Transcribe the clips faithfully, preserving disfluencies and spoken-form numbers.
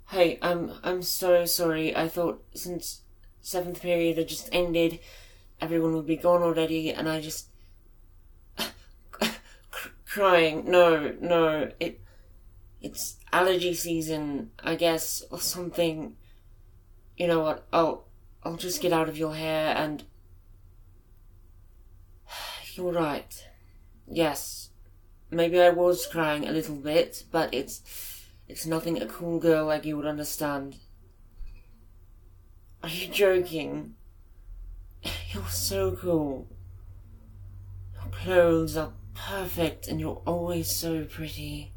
Hey, I'm I'm so sorry. I thought since seventh period had just ended, everyone would be gone already, and I just crying. No, no, it it's allergy season, I guess, or something. You know what? I'll I'll just get out of your hair, and you're right. Yes, maybe I was crying a little bit, but it's it's nothing a cool girl like you would understand. Are you joking? You're so cool. Your clothes are perfect and you're always so pretty.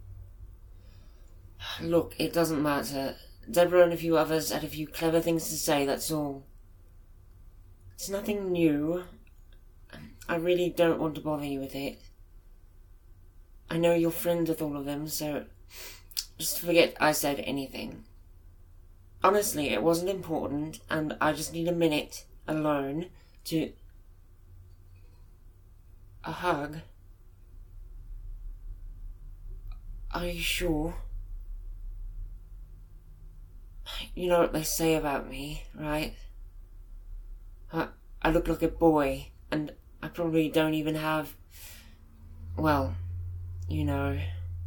Look, it doesn't matter. Deborah and a few others had a few clever things to say, that's all. It's nothing new. I really don't want to bother you with it. I know you're friends with all of them, so just forget I said anything. Honestly, it wasn't important, and I just need a minute alone to... A hug? Are you sure? You know what they say about me, right? I, I look like a boy, and I probably don't even have... Well, you know...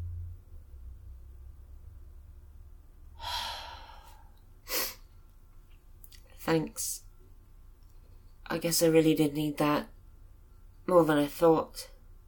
Thanks. I guess I really did need that. More than I thought.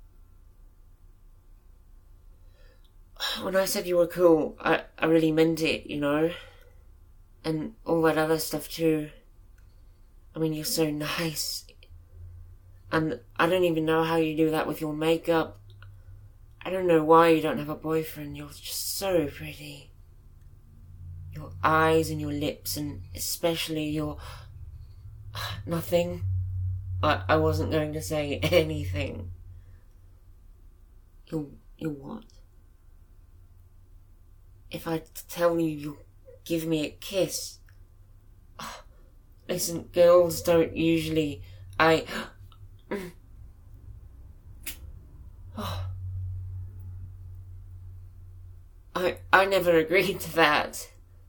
When I said you were cool, I, I really meant it, you know? And all that other stuff too. I mean, you're so nice. And I don't even know how you do that with your makeup. I don't know why you don't have a boyfriend. You're just so pretty. Your eyes and your lips, and especially your... Nothing. I, I wasn't going to say anything. Your, your what? If I tell you you'll give me a kiss... Oh, listen, girls don't usually... I... Oh. I, I never agreed to that.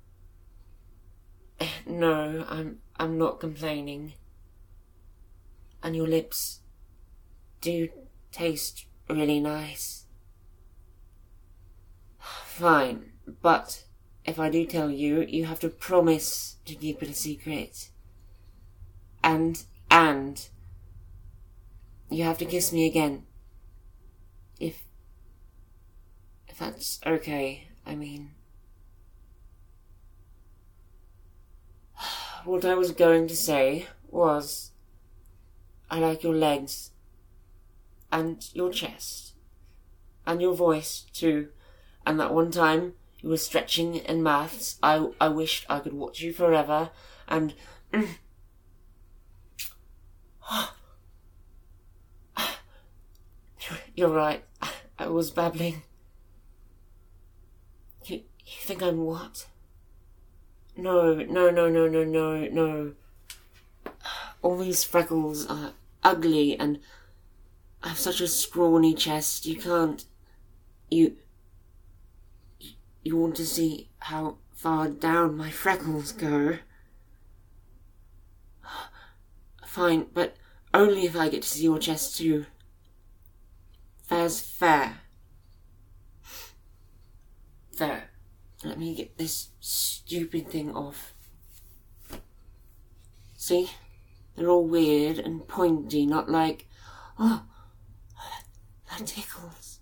No, I'm I'm not complaining. And your lips do taste really nice. Fine, but if I do tell you, you have to promise to keep it a secret. And, and, you have to kiss me again. If, if that's okay, I mean... What I was going to say was, I like your legs, and your chest, and your voice too, and that one time you were stretching in maths, I, I wished I could watch you forever, and... You're right, I was babbling. You, you think I'm what? No, no, no, no, no, no, no. All these freckles are ugly, and I have such a scrawny chest, you can't... You... You want to see how far down my freckles go? Fine, but only if I get to see your chest too. Fair's fair. There. Let me get this stupid thing off. See? They're all weird and pointy, not like... Oh, that tickles.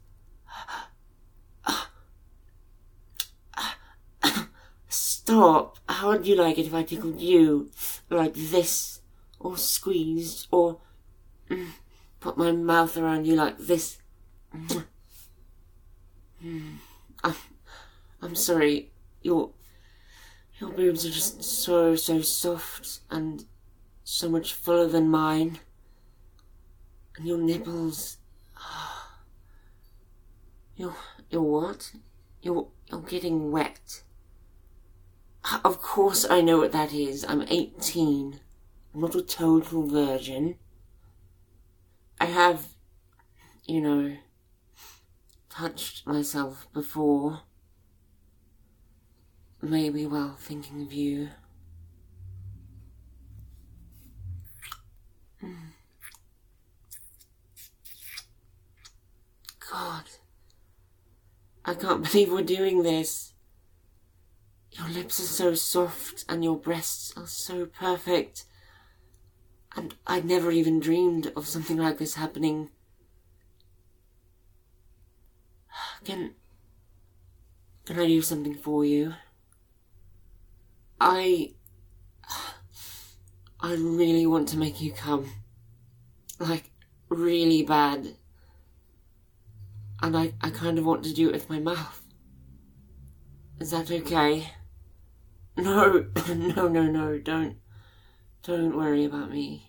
Stop. How would you like it if I tickled you? Like this? Or squeezed? Or mm, put my mouth around you like this? Mm. I'm, I'm sorry. Your, your boobs are just so, so soft and so much fuller than mine. And your nipples... You're, you're what? You're, you're getting wet. Of course I know what that is. I'm eighteen. I'm not a total virgin. I have, you know, touched myself before. maybe while thinking of you. God, I can't believe we're doing this. Your lips are so soft and your breasts are so perfect. And I'd never even dreamed of something like this happening. Can... Can I do something for you? I... I really want to make you come. Like, really bad. And I, I kind of want to do it with my mouth. Is that okay? No, no, no, no, don't. Don't worry about me.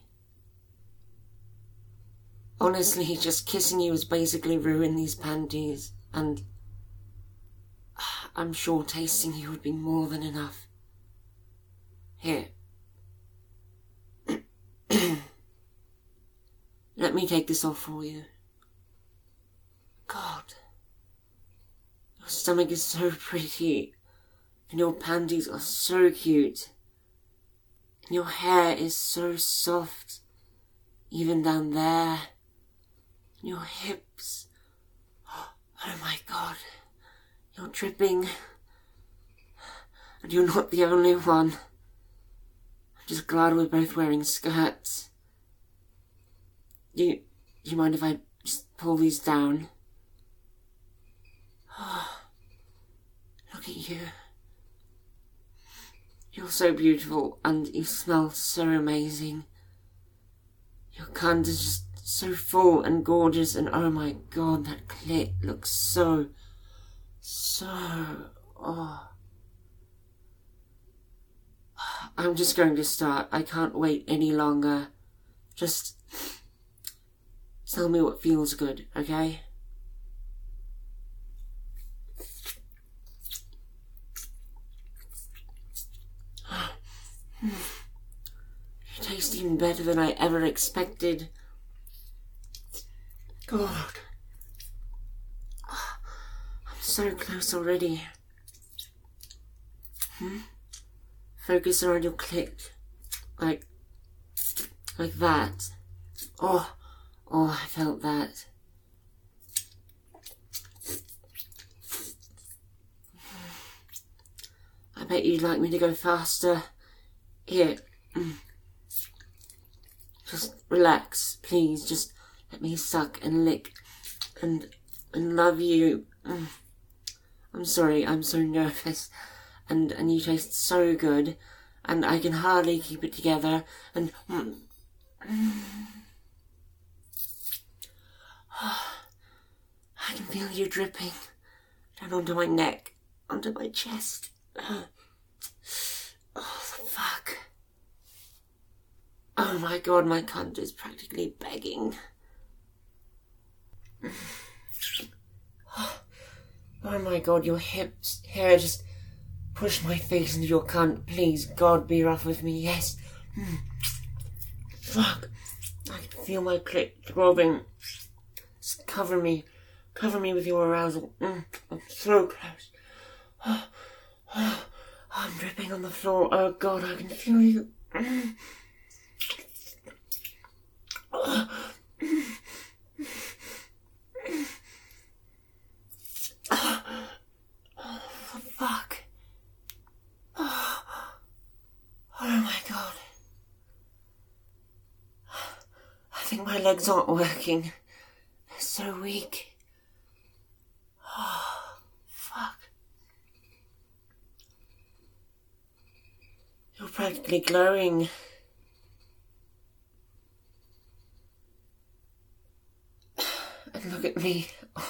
Honestly, just kissing you has basically ruined these panties, and I'm sure tasting you would be more than enough. Here. Let me take this off for you. God. Your stomach is so pretty, and your panties are so cute. And your hair is so soft, even down there. And your hips. Oh my God. You're dripping. And you're not the only one. I'm just glad we're both wearing skirts. Do you, do you mind if I just pull these down? Oh, look at you. You're so beautiful and you smell so amazing. Your cunt is just so full and gorgeous, and oh my God, that clit looks so, so, oh. I'm just going to start. I can't wait any longer. Just tell me what feels good, okay? You taste even better than I ever expected. God. I'm so close already. Hmm? Focus around your clit. Like, like that. Oh, oh, I felt that. I bet you'd like me to go faster. Here. Just relax, please. Just let me suck and lick and and love you. I'm sorry, I'm so nervous. And and you taste so good. And I can hardly keep it together. And I can feel you dripping down onto my neck, onto my chest. Oh, fuck. Oh my God, my cunt is practically begging. Oh my God, your hips, hair, just push my face into your cunt. Please, God, be rough with me, yes. Fuck. I can feel my clit throbbing. Just cover me. Cover me with your arousal. I'm so close. Oh, oh, I'm dripping on the floor. Oh God, I can feel you. Oh, fuck. Oh, oh my God. I think my legs aren't working. They're so weak. Oh, fuck. You're practically glowing. And look at me.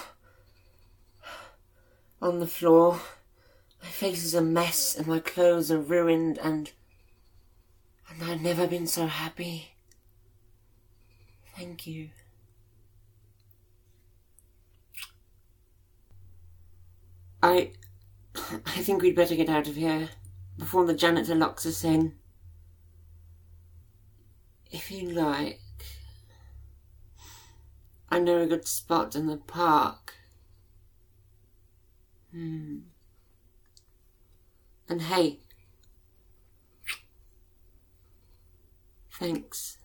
On the floor. My face is a mess and my clothes are ruined, and and I've never been so happy. Thank you. I I think we'd better get out of here before the janitor locks us in. If you like, I know a good spot in the park. Hmm. And hey, thanks.